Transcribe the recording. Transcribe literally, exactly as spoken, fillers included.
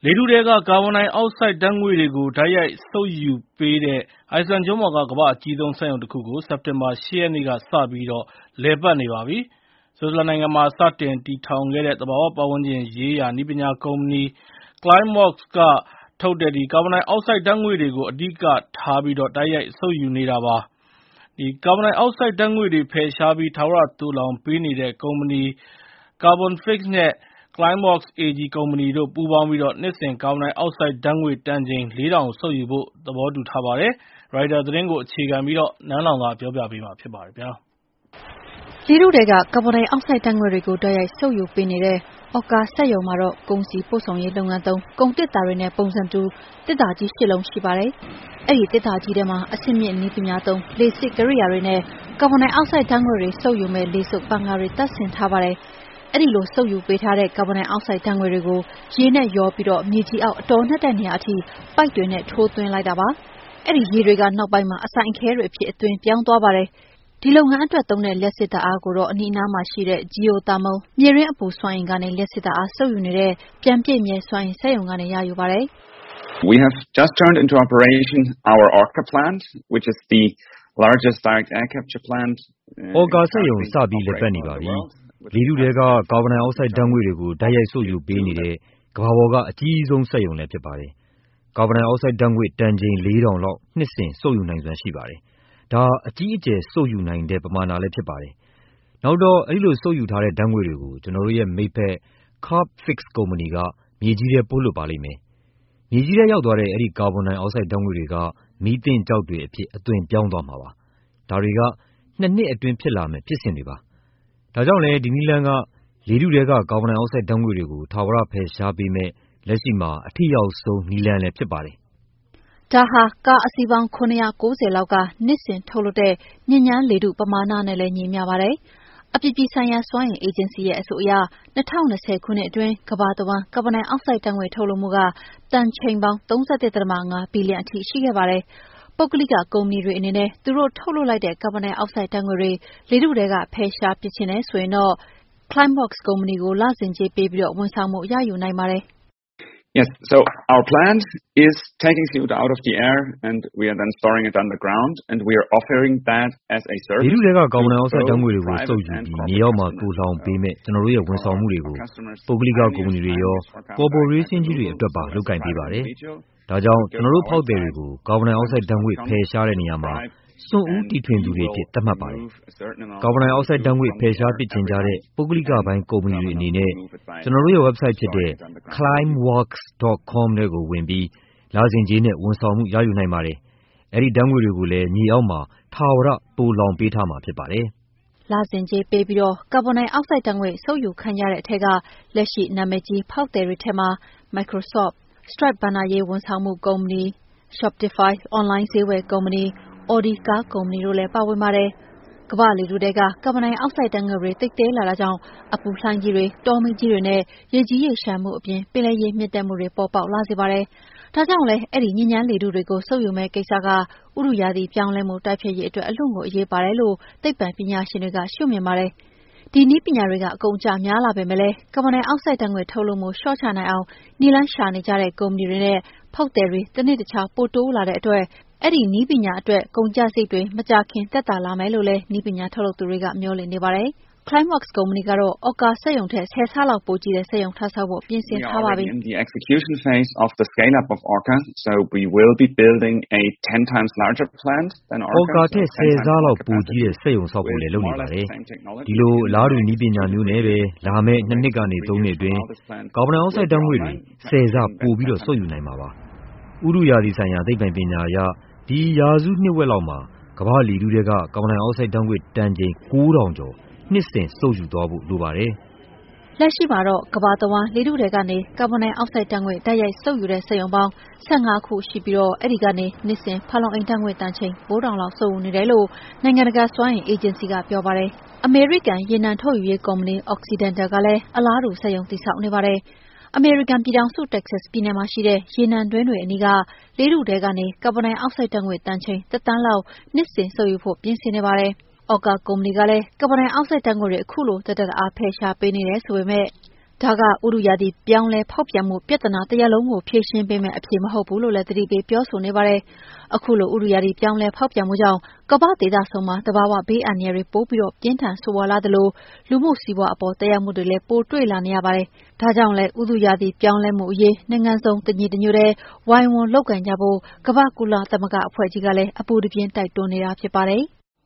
လေထုထဲကကာဗွန်ဒိုင်အောက်ဆိုက်ဓာတ်ငွေ့တွေကိုတိုက်ရိုက်စုပ်ယူပေးတဲ့အိုက်စလန်ကျွန်းပေါ်ကကမ္ဘာ့အကြီးဆုံးစက်ရုံတစ်ခုကိုစက်တင်ဘာ၈ ရက်နေ့ကစပြီးတော့လည်ပတ်နေပါပြီ။ဆွစ်ဇာလန်နိုင်ငံမှာစတင်တည်ထောင်ခဲ့တဲ့သဘာဝပတ်ဝန်းကျင်ရေးရာနည်းပညာကုမ္ပဏီ Climeworks ကထုတ်တဲ့ဒီကာဗွန်ဒိုင်အောက်ဆိုက်ဓာတ်ငွေ့တွေကိုအဓိကထားပြီးတော့တိုက်ရိုက်စုပ်ယူနေတာပါ။ဒီကာဗွန်ဒိုင်အောက်ဆိုက်ဓာတ်ငွေ့တွေဖယ်ရှားပြီးထာဝရသိုလှောင်ပေးနေတဲ့ကုမ္ပဏီ Carbon Fix နဲ့ Climeworks အေ ဂျီ ကုမ္ပဏီတို့ပူးပေါင်းပြီးတော့နှစ်စဉ်ကာဗွန်ဒိုင်အောက်ဆိုက်ဓာတ်ငွေ့တန်ချိန်လေးထောင်စုပ်ယူဖို့သဘောတူထားပါတယ်။ ရိုက်တာသတင်းကိုအခြေခံပြီးတော့နန်းလောင်ကပြောပြပေးမှာဖြစ်ပါတယ်ဗျာ။လေထုထဲကကာဗွန်ဒိုင်အောက်ဆိုက်ဓာတ်ငွေ့တွေကိုတိုက်ရိုက်စုပ်ယူပေးနေတဲ့အော်ကာစက်ရုံမှာတော့ကုန်စည်ပို့ဆောင်ရေးလုပ်ငန်းသုံးကုန်သေတ္တာတွေနဲ့ပုံစံတူသေတ္တာကြီး၈ လုံးရှိပါတယ်။အဲဒီသေတ္တာကြီးထဲမှာအဆင့်မြင့်နည်းပညာသုံးလေစစ်ကိရိယာတွေနဲ့ကာဗွန်ဒိုင်အောက်ဆိုက်ဓာတ်ငွေ့တွေစုပ်ယူမဲ့လေစုပ်ပန်ကားတွေတပ်ဆင်ထားပါတယ်။အဲဒီလိုစုပ်ယူပေးထားတဲ့ကာဗွန်ဒိုင်အောက်ဆိုက်ဓာတ်ငွေ့တွေကိုရေနဲ့ရောပြီးတော့မြေကြီးအောက်အတော်နှက်တဲ့နေရာအထိပိုက်တွေနဲ့ထိုးသွင်းလိုက်တာပါ။အဲဒီရေတွေကနောက်ပိုင်းမှာအစိုင်အခဲတွေအဖြစ်အသွင်ပြောင်းသွားပါတယ်။ဒီလုပ်ငန်းအတွက်သုံးတဲ့လျှပ်စစ်ဓာတ်အားကိုတော့အနီးအနားမှာရှိတဲ့ Geothermal မြေရင်းအပူစွမ်းအင်ကနေလျှပ်စစ်ဓာတ်အားစုပ်ယူနေတဲ့ပြန်ပြည့်မြဲစွမ်းအင်စက်ရုံကနေရယူပါတယ်။ We have just turned into operation our Orca plant, which is the largest direct air capture plant. Orca စက်ရုံစပြီးလက်ပတ်နေပါပြီ။လေထုထဲကကာဗွန်ဒိုင်အောက်ဆိုက်ဓာတ်ငွေ့တွေကိုတိုက်ရိုက်စုပ်ယူပေးနေတဲ့ကမ္ဘာပေါ်ကအကြီးဆုံးစက်ရုံလည်းဖြစ်ပါတယ်။ကာဗွန်ဒိုင်အောက်ဆိုက်ဓာတ်ငွေ့တန်ချိန်လေးထောင်လောက်နှစ်စဉ်စုပ်ယူနိုင်စွမ်းရှိပါတယ်။ဒါအကြီးအကျယ်စုပ်ယူနိုင်တဲ့ပမာဏလည်းဖြစ်ပါတယ်။နောက်တော့အဲဒီလိုစုပ်ယူထားတဲ့ဓာတ်ငွေ့တွေကိုကျွန်တော်တို့ရဲ့မိတ်ဖက် Carbfix ကုမ္ပဏီကမြေကြီးထဲပို့လွှတ်ပါလိမ့်မယ်။မြေကြီးထဲရောက်သွားတဲ့အဲဒီကာဗွန်ဒိုင်အောက်ဆိုက်ဓာတ်ငွေ့တွေကမီးသင့်ကျောက်တွေအဖြစ်အသွင်ပြောင်းသွားမှာပါ။ဒါတွေကနှစ်နှစ်အတွင်းဖြစ်လာမယ့်ဖြစ်စဉ်တွေပါ။ဒါကြောင့်လည်းဒီနည်းလမ်းကလေထုထဲကကာဗွန်ဒိုင်အောက်ဆိုက်ဓာတ်ငွေ့တွေကိုထာဝရဖယ်ရှားပေးမဲ့လက်ရှိမှာအထိရောက်ဆုံးနည်းလမ်းလည်းဖြစ်ပါတယ်။ဒါဟာကားအစီးပေါင်း၇၉၀လောက်ကနှစ်စဉ်ထုတ်လုပ်တဲ့ညစ်ညမ်းလေထုပမာဏနဲ့လည်းညီမျှပါတယ်။အပြည်ပြည်ဆိုင်ရာစွမ်းအင်အေဂျင်စီရဲ့အဆိုအရ၂၀၂၀ခုနှစ်အတွင်းကမ္ဘာတဝန်းကာဗွန်ဒိုင်အောက်ဆိုက်ဓာတ်ငွေ့ထုတ်လုပ်မှုကတန်ချိန်ပေါင်း၃၁.၅ ဘီလီယံအထိရှိခဲ့ပါတယ်။ပုဂ္ဂလိကကုမ္ပဏီတွေအနေနဲ့သူတို့ထုတ်လုပ်လိုက်တဲ့ကာဗွန်ဒိုင်အောက်ဆိုက်ဓာတ်ငွေ့တွေလေထုထဲကဖယ်ရှားပစ်ချင်တယ်ဆိုရင်တော့ Climeworks ကုမ္ပဏီကိုလစဉ်ကြေးပေးပြီးဝန်ဆောင်မှုရယူနိုင်ပါတယ်။ Yes, so our plant is taking C O two out of the air and we are then storing it underground and we are offering that as a service. လေထုထဲကကာဗွန်ဒိုင်အောက်ဆိုက်ဓာတ်ငွေ့တွေကိုစုပ်ယူပြီးမြေအောက်မှာသိုလှောင်ပေးမဲ့ကျွန်တော်တို့ရဲ့ဝန်ဆောင်မှုတွေကိုပုဂ္ဂလိကကုမ္ပဏီတွေရောကော်ပိုရေးရှင်းကြီးတွေအတွက်ပါလုပ်ကိုင်ပေးပါတယ်။ဒါကြောင့်ကျွန်တော်တို့ဖောက်သည်တွေကိုကာဗွန်ဒိုင်အောက်ဆိုက်ဓာတ်ငွေ့ဖယ်ရှားတဲ့နေရာမှာစွန့်ဦးတီထွင်သူတွေဖြစ်သတ်မှတ်ပါတယ်။ကာဗွန်ဒိုင်အောက်ဆိုက်ဓာတ်ငွေ့ဖယ်ရှားပစ်ချင်ကြတဲ့ပုဂ္ဂလိကပိုင်းကုမ္ပဏီတွေအနေနဲ့ကျွန်တော်တို့ရဲ့ website ဖြစ်တဲ့ climeworks dot com ထဲကိုဝင်ပြီးလစဉ်ကြေးနဲ့ဝန်ဆောင်မှုရယူနိုင်ပါတယ်။အဲဒီဓာတ်ငွေ့တွေကိုလည်းမြေအောက်မှာထာဝရသိုလှောင်ပေးထားမှာဖြစ်ပါတယ်။လစဉ်ကြေးပေးပြီးတော့ကာဗွန်ဒိုင်အောက်ဆိုက်ဓာတ်ငွေ့စုပ်ယူခံရတဲ့အထက်ကလက်ရှိနာမည်ကြီးဖောက်သည်တွေထဲမှာ Microsoft, Stripe ဘဏ္ဍာရေးဝန်ဆောင်မှုကုမ္ပဏီ, Shopify အွန်လိုင်းဈေးဝယ်ကုမ္ပဏီ, Audi ကားကုမ္ပဏီတို့လည်းပါဝင်ပါတယ်။ကမ္ဘာ့လေထုထဲကကာဗွန်ဒိုင်အောက်ဆိုက်ဓာတ်ငွေ့တွေသိပ်သည်းလာတာကြောင့်အပူလှိုင်းကြီးတွေ၊တောမီးကြီးတွေနဲ့ရေကြီးရေလျှံမှုအပြင်ပင်လယ်ရေမြင့်တက်မှုတွေပေါ်ပေါက်လာစေပါတယ်။ဒါကြောင့်လည်းအဲဒီညစ်ညမ်းလေထုတွေကိုစုပ်ယူမယ့်ကိစ္စကဥတုရာသီပြောင်းလဲမှုတိုက်ဖျက်ရေးအတွက်အလွန်ကိုအရေးပါတယ်လို့သိပ္ပံပညာရှင်တွေကရှုမြင်ပါတယ်။ဒီနည်းပညာတွေကအကုန်အကျများလာပေမဲ့လည်းကာဗွန်ဒိုင်အောက်ဆိုက်ဓာတ်ငွေ့ထုတ်လုပ်မှုလျှော့ချနိုင်အောင်နည်းလမ်းရှာနေကြတဲ့ကုမ္ပဏီတွေနဲ့ဖောက်သည်တွေတနေ့တခြားပိုတိုးလာတဲ့အတွက်အဲဒီနည်းပညာအတွက်ကုန်ကျစရိတ်တွေမကြာခင်သက်သာလာမယ်လို့လည်းနည်းပညာထုတ်လုပ်သူတွေကမျှော်လင့်နေပါတယ်။ Climeworks ကုမ္ပဏီကတော့ Orca စက်ရုံထက်ဆယ်ဆလောက်ပိုကြီးတဲ့စက်ရုံထပ်ဆောက်ဖို့ပြင်ဆင်ထားပါပြီ။ We are already in the execution phase of the scale up of Orca, so we will be building a ten times larger plant than Orca. Orca ထက်ဆယ်ဆလောက်ပိုကြီးတဲ့စက်ရုံဆောက်ဖို့လည်းလုပ်နေပါတယ်။ဒီလိုအလားတူနည်းပညာမျိုးနဲ့ပဲလာမယ့်နှစ်နှစ်ကနေသုံးနှစ်အတွင်းကာဗွန်ဒိုင်အောက်ဆိုက်ဓာတ်ငွေ့တွေဆယ်ဆပိုပြီးတော့စုပ်ယူနိုင်မှာပါ။ဥတုရာသီဆိုင်ရာသိပ္ပံပညာအရဒီရာစုနှစ်ဝက်လောက်မှာကမ္ဘာ့လေထုထဲကကာဗွန်ဒိုင်အောက်ဆိုက်ဓာတ်ငွေ့တန်ချိန်ကိုးထောင်ကျော်နှစ်စဉ်စုပ်ယူသွားဖို့လိုပါတယ်။လက်ရှိမှာတော့ကမ္ဘာတဝန်းလေထုထဲကနေကာဗွန်ဒိုင်အောက်ဆိုက်ဓာတ်ငွေ့တိုက်ရိုက်စုပ်ယူတဲ့စက်ရုံပေါင်း၁၅ခုရှိပြီးတော့အဲဒီကနေနှစ်စဉ်ဖန်လုံအိမ်ဓာတ်ငွေ့တန်ချိန်၉ထောင်လောက်စုပ်ယူနေတယ်လို့နိုင်ငံတကာစွမ်းအင်အေဂျင်စီကပြောပါတယ်။အမေရိကန်ရေနံထုတ်ယူရေးကုမ္ပဏီ Occidental ကလည်းအလားတူစက်ရုံတည်ဆောက်နေပါတယ်။အမေရိကန်ပြည်ထောင်စုတက္ကဆက်ပြည်နယ်မှာရှိတဲ့ရေနံတွင်းတွေအနီးကလေထုထဲကနေကာဗွန်ဒိုင်အောက်ဆိုက်ဓာတ်ငွေ့တန်ချိန်တစ်သန်းလောက်နှစ်စဉ်စုပ်ယူဖို့ပြင်ဆင်နေပါတယ်။ Orca ကုမ္ပဏီကလည်းကာဗွန်ဒိုင်အောက်ဆိုက်ဓာတ်ငွေ့တွေအခုလိုသက်သက်အားဖယ်ရှားပေးနေတယ်ဆိုပေမဲ့ဒါကဥတုရာသီပြောင်းလဲဖောက်ပြန်မှုပြဿနာတစ်ရပ်လုံးကိုဖြေရှင်းပေးမယ့်အဖြေမဟုတ်ဘူးလို့လည်းသတိပေးပြောဆိုနေပါတယ်။အခုလိုဥတုရာသီပြောင်းလဲဖောက်ပြန်မှုကြောင့်ကမ္ဘာဒေသဆုံးမှာသဘာဝဘေးအန္တရာယ်တွေပိုပြီးပြင်းထန်ဆိုးဝါးလာသလိုလူမှုစီးပွားအပေါ်သက်ရောက်မှုတွေလည်းပိုတွေ့လာနေရပါတယ်။ဒါကြောင့်လည်းဥတုရာသီပြောင်းလဲမှုအရေးနိုင်ငံစုံတညီတညွတ်တည်းဝိုင်းဝန်းလုပ်ကိုင်ကြဖို့ကမ္ဘာ့ကုလသမဂ္ဂအဖွဲ့ကြီးကလည်းအပူတပြင်းတိုက်တွန်းနေတာဖြစ်ပါတယ်။